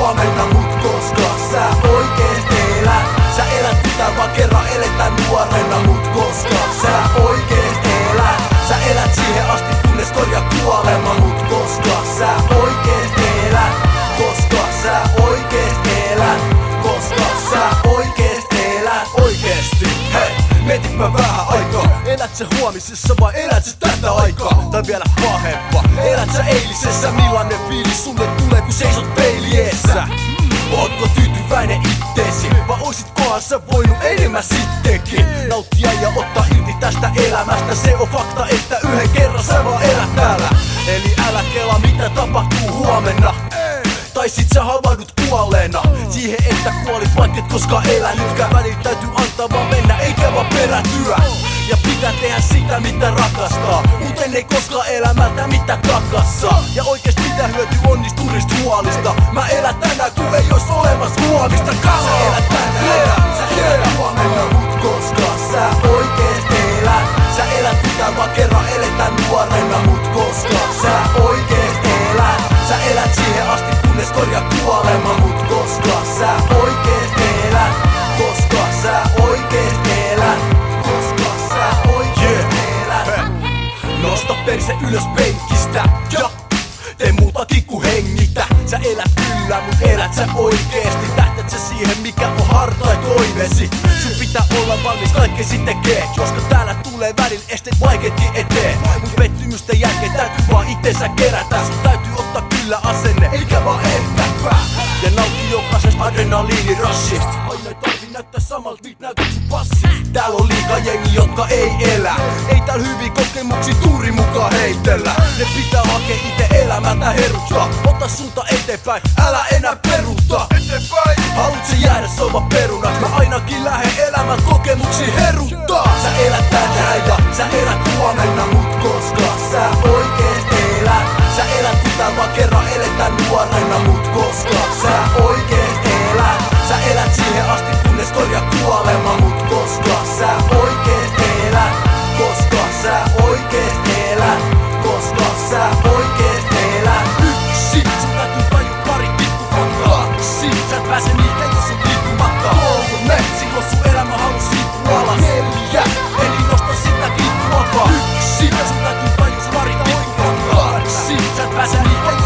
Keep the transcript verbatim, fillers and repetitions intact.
huomenna, mut koska sä oikeesti elät. Sä elät pitää vaan kerran eletä nuorena, mut koska sä oikeesti elät. Sä elät siihen asti kunnes korjaa kuolema, mut koska sä oikeesti elät. Koska sä oikeesti elät. Koska sä oikeesti elät. Oikeesti, hei, mietitpä vähän aikaa. Elät sä huomisessa vai elät sä tätä aikaa? Tai vielä pahempaa, elät sä eilisessä? Millainen fiilis sulle tulee kun seisot peili eessä? Ootko tyytyväinen itteesi? Vai oisitkohan sä voinut enemmän sittenkin? Nauttia ja ottaa irti tästä elämästä. Se on fakta, että yhden kerran sä vaan elät täällä. Eli älä kelaa mitä tapahtuu huomenna. Tai sit sä havahdut kuolleena siihen, että kuolit vaikka et koskaan elänytkään. Välillä täytyy antaa vaan mennä eikä vaan perätyä. Ja pitää tehdä sitä mitä rakastaa, muuten ei koskaan elämältä mitä takassa. Ja oikeesti mitä hyötyy onnisturista huolista? Mä elän tänään kun ei ois olemassa huomista. Sä elät tänään, yeah, sä elät huomenna, mut koska sä oikeesti elät. Sä elät pitää vaan kerran eletä nuorena, mut koska sä oikeesti elät. Sä elät siihen asti kunnes korjaa kuolema, mut koska sä oikeesti elät. Koska sä oikeesti elät. Koska sä oikeesti elät. Nosta perse ylös penkistä ja tee muutakin ku hengitä. Sä elät kyllä, mut elät sä oikeesti? Tähtät sä siihen mikä on harta ja toivesi? Sun pitää olla valmis kaikkeen sit tekee, koska täällä tulee välillä esteet vaikeetkin eteen. Mut pettymysten jälkeen täytyy vaan itensä kerätä. Sun täytyy ottaa kyllä asenne, eikä vaan ehtäpää. Ja nauti jokaisesta adrenaliinirassista. Aina ei tarvi näyttää samalta, mit näytät sun passi. Täällä on liikaa jengi, jotka ei elä. Ei täällä hyviä kokemuksia tuuri mukaan heitellä. Ne pitää hakea ite elämältä heruttaa. Ota suunta eteenpäin, älä enää peruuttaa. Haluut sä jäädä sova perunat? Mä ainakin lähden elämän kokemuksiin heruttaa. Sä elät tänään ja sä elät huomenna, mut koska sä oikeesti elät. Sä elät pitää vaan kerran eletä nuorena, mut koska sä oikeesti elät. Sä elät siihen asti kunnes korjaa kuolema, mut koska sä oikeesti elät. Koska sä oikeesti elät. Koska sä oikeesti elät. Yksi, sun täytyy tajua pari pikku faktaa. Kaksi, sä et pääse mihinkään jos on liikkumatta. Kolme, silloin sun elämä halus liikkua alas. Neljä, eli nosta sitä kiikkua. Yksi, sun täytyy tajua pari pikku faktaa. Kaksi, sä et pääse mihinkään